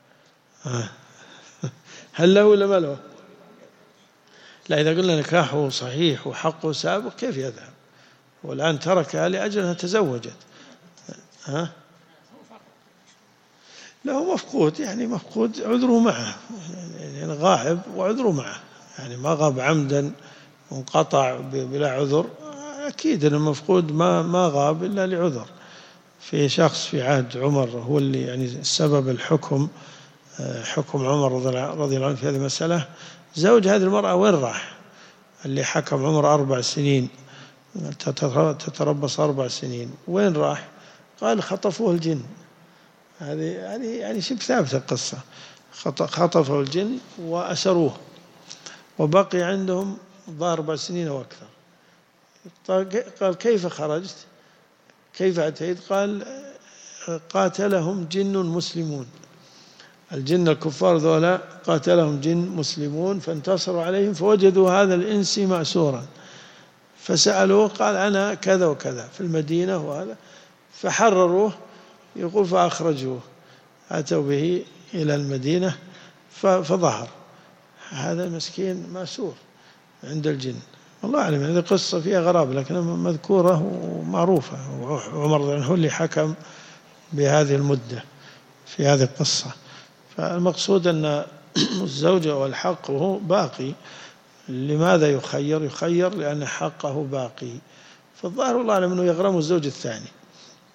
هل له ولا ما له؟ لا، إذا قلنا نكاحه صحيح وحقه سابق كيف يذهب؟ والآن تركها لأجل أنها تزوجت. له مفقود، يعني مفقود عذره معه، يعني غائب وعذره معه، يعني ما غاب عمدا وانقطع بلا عذر. أكيد أن المفقود ما غاب إلا لعذر. في شخص في عهد عمر هو اللي يعني السبب الحكم، حكم عمر رضي الله عنه في هذه المسألة. زوج هذه المرأة وين راح؟ اللي حكم عمر 4 سنين تتربص 4 سنين، وين راح؟ قال خطفوه الجن. هذه يعني شبه ثابتة القصة. خطفه الجن وأسروه وبقي عندهم 4 سنين أو أكثر. قال كيف خرجت؟ كيف أتيت؟ قال قاتلهم جن مسلمون، الجن الكفار ذولا قاتلهم جن مسلمون فانتصروا عليهم، فوجدوا هذا الإنسي مأسورا فسألوه قال أنا كذا وكذا في المدينة وهذا، فحرروه. يقول فأخرجوه، أتوا به إلى المدينة فظهر هذا المسكين مأسور عند الجن. والله أعلم، هذه قصة فيها غرابة لكن مذكورة ومعروفة، وعمر رضي الله عنه هو اللي حكم بهذه المدة في هذه القصة. فالمقصود أن الزوجة والحق هو باقي. لماذا يخير لأن حقه باقي. فالظاهر والله أعلم أنه يغرم الزوج الثاني،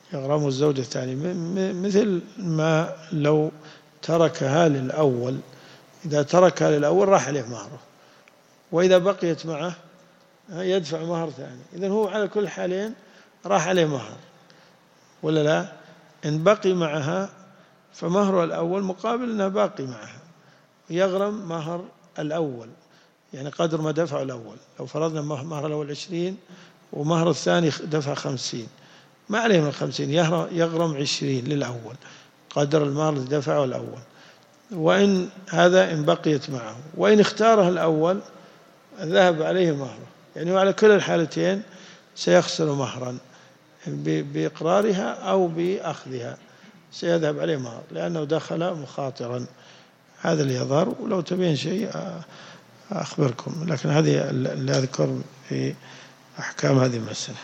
يغرم الزوجة الثانية، مثل ما لو تركها للأول، إذا تركها للأول راح عليه مهره، وإذا بقيت معه يدفع مهر ثاني. إذن هو على كل حالين راح عليه مهر ولا لا؟ إن بقي معها فمهر الأول مقابل أنه باقي معها، يغرم مهر الأول يعني قدر ما دفع الأول. لو فرضنا مهر الأول 20 ومهر الثاني دفع 50، ما عليه من 50، يغرم 20 للأول قدر المهر اللي دفعه الأول. وإن هذا إن بقيت معه، وإن اختاره الأول ذهب عليه مهره، يعني وعلى كل الحالتين سيخسر مهرا بإقرارها أو بأخذها، سيذهب عليه مهر لأنه دخل مخاطرا. هذا اللي يظهر، ولو تبين شيء أخبركم، لكن هذه اللي أذكر في أحكام هذه المسألة.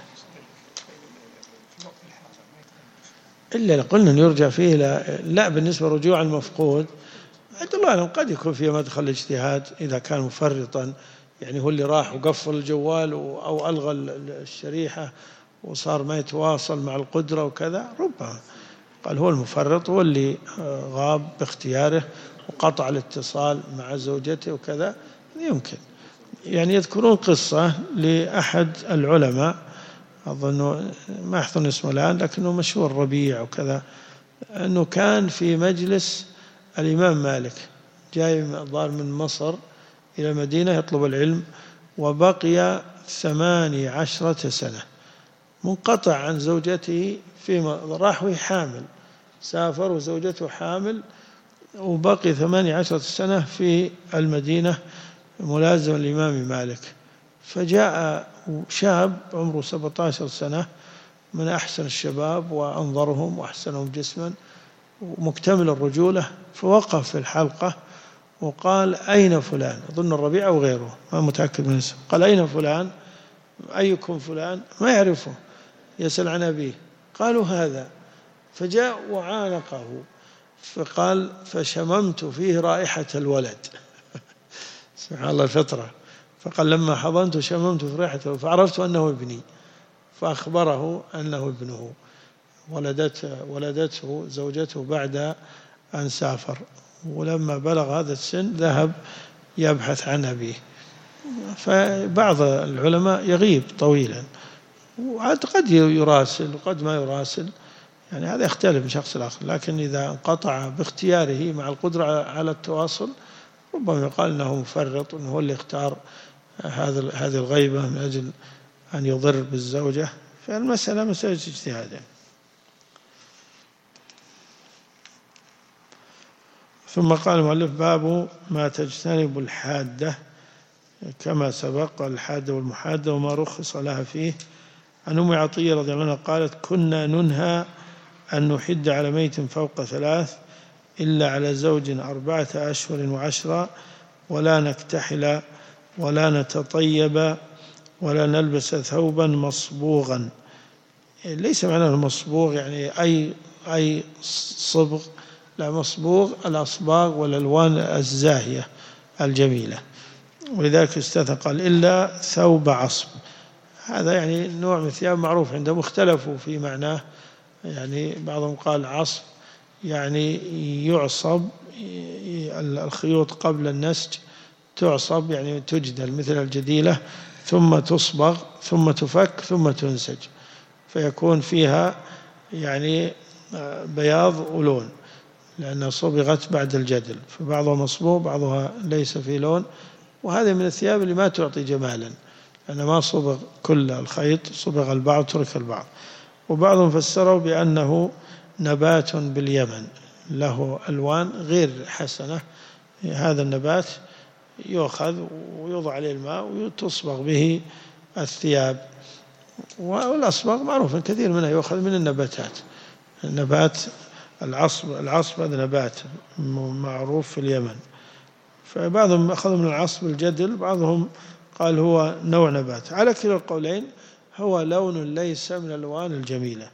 إلا قلنا أن يرجع فيه لا بالنسبة رجوع المفقود الله أعلم، قد يكون فيه مدخل الاجتهاد إذا كان مفرطا، يعني هو اللي راح وقفل الجوال أو ألغى الشريحة وصار ما يتواصل مع القدرة وكذا، ربما قال هو المفرط، هو اللي غاب باختياره وقطع الاتصال مع زوجته وكذا. يمكن يعني يذكرون قصة لأحد العلماء، أظن ما أحضر اسمه الآن لكنه مشهور ربيع وكذا، أنه كان في مجلس الإمام مالك، جاي من مصر إلى المدينة يطلب العلم، وبقي 18 سنة منقطع عن زوجته، فيما راح وهي حامل، سافر وزوجته حامل، وبقي 18 سنة في المدينة ملازم الإمام مالك. فجاء شاب عمره 17 سنة من أحسن الشباب وأنظرهم وأحسنهم جسما ومكتمل الرجولة، فوقف في الحلقة وقال أين فلان؟ أظن الربيع أو غيره، ما متأكد من اسمه. قال أين فلان؟ أيكم فلان؟ ما يعرفه، يسأل عن أبيه. قالوا هذا، فجاء وعانقه، فقال فشممت فيه رائحة الولد. سبحان الله الفطرة. فقال لما حضنت شممت في رائحته فعرفت أنه ابني، فأخبره أنه ابنه، ولدته زوجته بعد أن سافر، ولما بلغ هذا السن ذهب يبحث عن أبيه. فبعض العلماء يغيب طويلا، وقد يراسل وقد ما يراسل، يعني هذا يختلف من شخص لآخر، لكن إذا انقطع باختياره مع القدرة على التواصل ربما يقال أنه مفرط، أنه هو اللي اختار هذه الغيبة من أجل أن يضر بالزوجة. فالمسألة مسألة اجتهاد. ثم قال المؤلف باب ما تجتنب الحادة، كما سبق الحادة والمحادة وما رخص لها فيه. عن أم عطية رضي الله عنها قالت كنا ننهى أن نحد على ميت فوق 3 إلا على زوج 4 أشهر و10، ولا نكتحل ولا نتطيب ولا نلبس ثوبا مصبوغا. ليس معناه المصبوغ يعني أي صبغ، لا، مصبوغ الأصباغ والألوان الزاهية الجميلة، ولذلك استثنى قال إلا ثوب عصب. هذا يعني نوع من الثياب معروف عندهم، اختلفوا في معناه، يعني بعضهم قال عصب يعني يعصب الخيوط قبل النسج، تعصب يعني تجدل مثل الجديلة، ثم تصبغ ثم تفك ثم تنسج، فيكون فيها يعني بياض ولون، لأنها صبغت بعد الجدل، فبعضها مصبوغ بعضها ليس في لون. وهذه من الثياب اللي ما تعطي جمالا، لأن ما صبغ كل الخيط، صبغ البعض ترك البعض. وبعضهم فسروا بأنه نبات باليمن له ألوان غير حسنة، هذا النبات يؤخذ ويوضع عليه الماء وتصبغ به الثياب. والأصبغ معروف كثير منها يؤخذ من النباتات، النبات العصب هذا نبات معروف في اليمن، فبعضهم أخذوا من العصب الجدل، بعضهم قال هو نوع نبات. على كلا القولين هو لون ليس من الألوان الجميلة،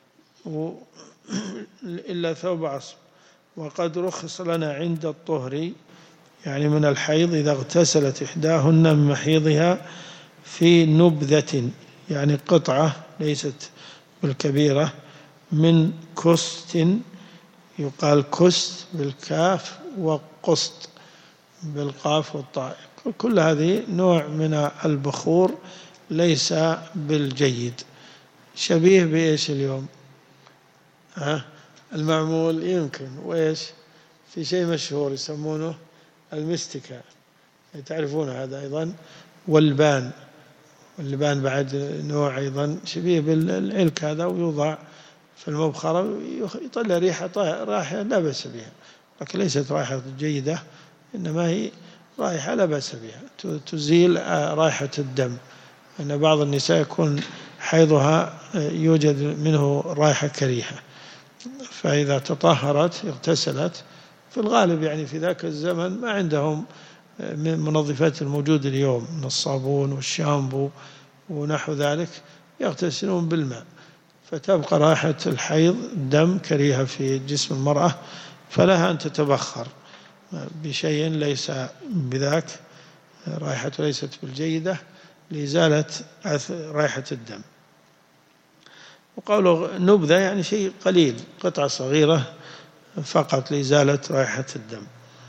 إلا ثوب عصب. وقد رخص لنا عند الطهر يعني من الحيض إذا اغتسلت إحداهن من محيضها في نبذة، يعني قطعة ليست بالكبيرة، من كست، يقال كست بالكاف وقسط بالقاف والطاء، كل هذه نوع من البخور ليس بالجيد. شبيه بإيش اليوم؟ المعمول يمكن، وإيش في شيء مشهور يسمونه المستكة، تعرفون هذا أيضا، واللبان بعد نوع أيضا شبيه بالعلك هذا، ويوضع في المبخرة يطلع رائحة لا بأس بها، لكن ليست رائحة جيدة، إنما هي رائحة لا بأس بها تزيل رائحة الدم، أن بعض النساء يكون حيضها يوجد منه رائحة كريهة، فإذا تطهرت اغتسلت، في الغالب يعني في ذاك الزمن ما عندهم من منظفات الموجود اليوم من الصابون والشامبو ونحو ذلك، يغتسلون بالماء، فتبقى رائحة الحيض الدم كريهة في جسم المرأة، فلها أن تتبخر بشيء ليس بذاك، رائحته ليست بالجيدة لإزالة رائحة الدم. وقوله نبذة يعني شيء قليل، قطعة صغيرة فقط لإزالة رائحة الدم.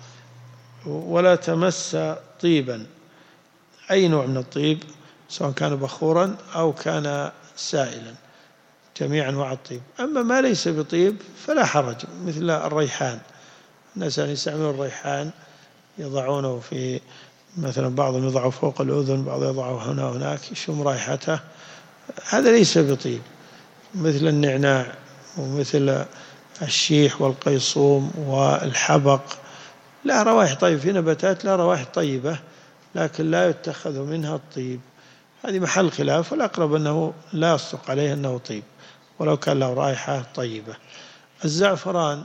ولا تمس طيبا، أي نوع من الطيب سواء كان بخورا أو كان سائلا، جميع أنواع الطيب. أما ما ليس بطيب فلا حرج، مثل الريحان، الناس يستعملون الريحان يضعونه في مثلا، بعضهم يضعه فوق الأذن، بعض يضعه هنا وهناك يشم رائحته، هذا ليس بطيب. مثل النعناع ومثل الشيح والقيصوم والحبق، لا روائح طيبة، في نباتات لا روائح طيبة لكن لا يتخذ منها الطيب، هذه محل خلاف، والأقرب أنه لا يصدق عليه أنه طيب ولو كان له رائحة طيبة. الزعفران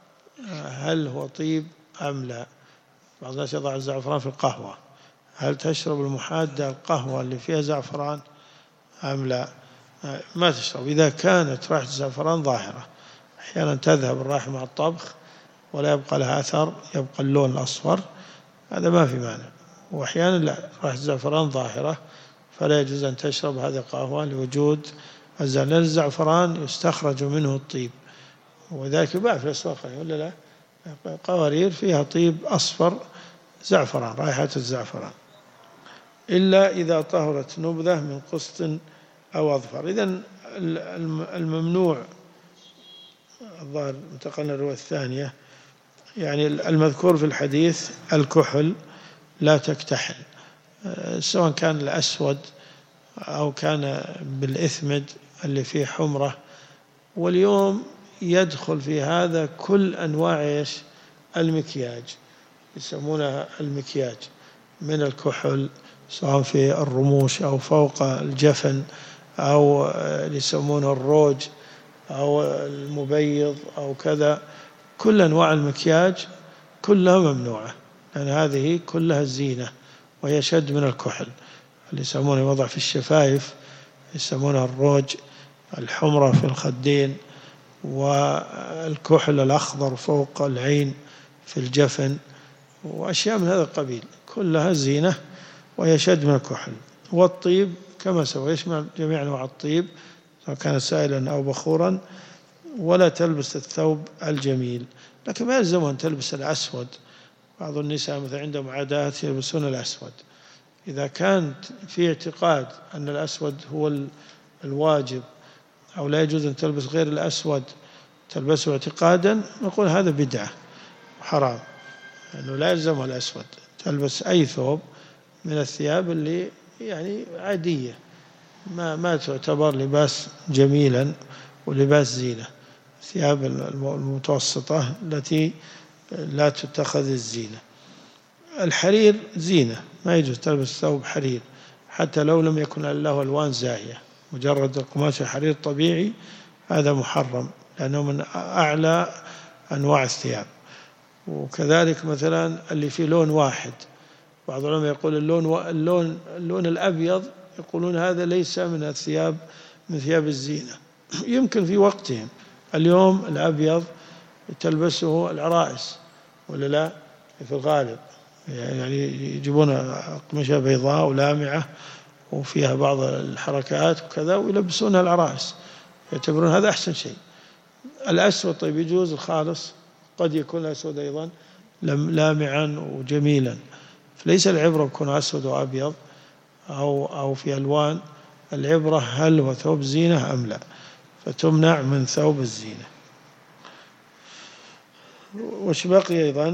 هل هو طيب أم لا؟ بعض الناس يضع الزعفران في القهوة، هل تشرب المحادة القهوة اللي فيها زعفران أم لا؟ ما تشرب إذا كانت رائحة الزعفران ظاهرة، أحيانا تذهب الرائحة مع الطبخ ولا يبقى لها أثر، يبقى اللون الأصفر، هذا ما في مانع. وأحيانا لا، رائحة الزعفران ظاهرة فلا يجوز أن تشرب هذه قهوة لوجود لأن الزعفران يستخرج منه الطيب، وذلك يباع في الأسواق ولا لا، قوارير فيها طيب أصفر زعفران، رائحة الزعفران، إلا إذا طهرت نبذة من قسط أو أظفر. إذن الممنوع، الظاهر انتقلنا الرواية الثانية، يعني المذكور في الحديث الكحل لا تكتحل، سواء كان الأسود أو كان بالإثمد اللي فيه حمرة. واليوم يدخل في هذا كل أنواع المكياج، يسمونها المكياج، من الكحل سواء في الرموش أو فوق الجفن، أو يسمونه الروج أو المبيض أو كذا، كل أنواع المكياج كلها ممنوعة، لأن هذه كلها الزينة وهي شد من الكحل، اللي يسمونه يوضع في الشفايف يسمونها الروج، الحمرة في الخدين، والكحل الأخضر فوق العين في الجفن، وأشياء من هذا القبيل، كلها زينة وهي شد من الكحل. والطيب كما سوى يشمل جميع أنواع الطيب سواء كان سائلا أو بخورا. ولا تلبس الثوب الجميل، لكن ما يلزم أن تلبس الأسود، بعض النساء مثلا عندهم عادات يلبسون الأسود، إذا كانت في اعتقاد أن الأسود هو الواجب أو لا يجوز أن تلبس غير الأسود تلبسه اعتقادا، نقول هذا بدعة حرام، لأنه لا يلزمها الأسود، تلبس أي ثوب من الثياب اللي يعني عادية، ما تعتبر لباس جميلا ولباس زينة، الثياب المتوسطة التي لا تتخذ الزينة. الحرير زينة، ما يجوز تلبس ثوب حرير حتى لو لم يكن له ألوان زاهية، مجرد قماش الحرير طبيعي هذا محرم، لأنه من أعلى أنواع الثياب. وكذلك مثلا اللي فيه لون واحد، بعض العلماء يقول اللون الأبيض، يقولون هذا ليس من الثياب، من ثياب الزينة. يمكن في وقتهم، اليوم الأبيض تلبسه العرائس ولا لا، في الغالب يعني يجيبون قماشة بيضاء ولامعة وفيها بعض الحركات وكذا ويلبسونها العرائس، يعتبرون هذا أحسن شيء. الأسود طيب يجوز الخالص، قد يكون الأسود أيضا لامعا وجميلا، فليس العبرة بكون أسود وأبيض أو في ألوان، العبرة هل هو ثوب زينة أم لا، فتمنع من ثوب الزينة. وش بقي أيضا؟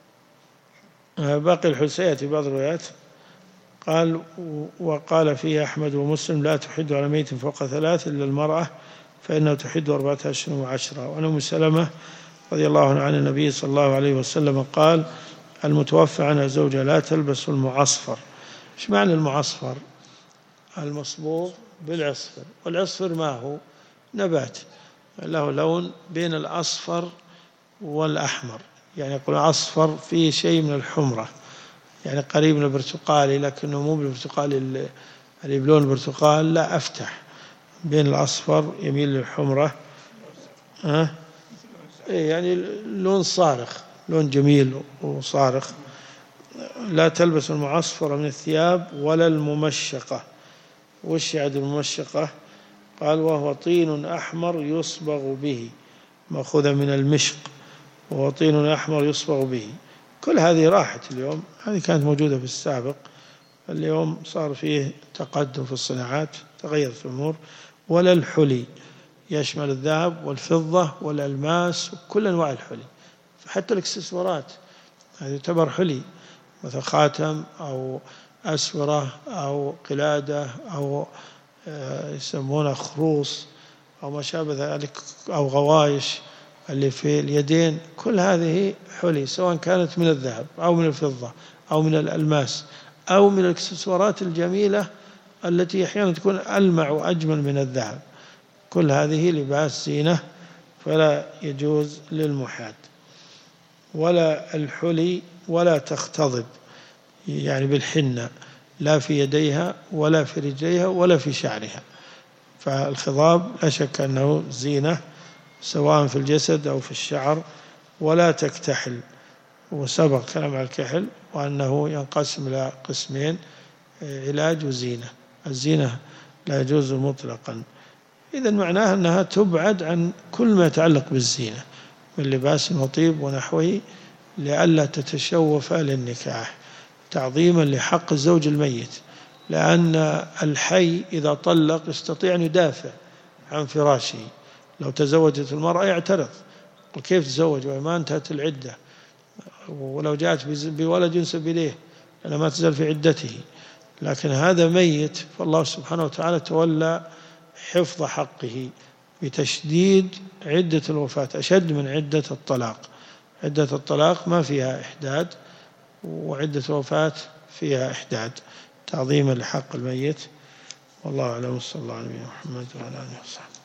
باقي الحل في بعض الروايات قال وقال فيه أحمد ومسلم لا تحد على ميت فوق 3 إلا المرأة فإنه تحد 4 أشهر و10. وعن أم سلمة رضي الله عنه عن النبي صلى الله عليه وسلم قال المتوفى عنها زوجها لا تلبس المعصفر. ايش معنى المعصفر؟ المصبوغ بالعصفر، والعصفر ما هو؟ نبات له لون بين الأصفر والأحمر، يعني يقول أصفر فيه شيء من الحمرة، يعني قريب من البرتقالي لكنه مو بالبرتقالي اللي بلون البرتقال، لا أفتح بين الأصفر يميل للحمرة، يعني لون صارخ، لون جميل وصارخ. لا تلبس المعصفر من الثياب ولا الممشقة. وش يعني الممشقة؟ قال وهو طين أحمر يصبغ به، مأخوذة من المشق، وهو طين أحمر يصبغ به. كل هذه راحت اليوم، هذه كانت موجودة في السابق، اليوم صار فيه تقدم في الصناعات، تغيرت الأمور. ولا الحلي، يشمل الذهب والفضة والألماس وكل أنواع الحلي، فحتى الإكسسوارات هذه تعتبر حلي، مثل خاتم أو أسورة أو قلادة أو يسمونه خروص أو ما شابه ذلك، أو غوايش اللي في اليدين، كل هذه حلي، سواء كانت من الذهب أو من الفضة أو من الألماس أو من الإكسسوارات الجميلة التي أحيانا تكون ألمع وأجمل من الذهب، كل هذه لباس زينة فلا يجوز للمحاد. ولا الحلي ولا تختضب، يعني بالحنة، لا في يديها ولا في رجليها ولا في شعرها، فالخضاب لا شك أنه زينة سواء في الجسد أو في الشعر. ولا تكتحل، وسبق كلام على الكحل وأنه ينقسم إلى قسمين، علاج وزينة. الزينة لا يجوز مطلقا، إذن معناها أنها تبعد عن كل ما يتعلق بالزينة من لباس وطيب ونحوه، لئلا تتشوف للنكاح تعظيما لحق الزوج الميت، لأن الحي إذا طلق يستطيع أن يدافع عن فراشه، لو تزوجت المرأة يعترض وكيف تزوج وما انتهت العدة، ولو جاءت بولد ينسب إليه لأنها ما تزال في عدته، لكن هذا ميت، فالله سبحانه وتعالى تولى حفظ حقه بتشديد عدة الوفاة، أشد من عدة الطلاق. عدة الطلاق ما فيها إحداد، وعدة الوفاة فيها إحداد تعظيما لحق الميت. والله أعلم، صلى الله عليه وسلم محمد وعلى آله وصحبه.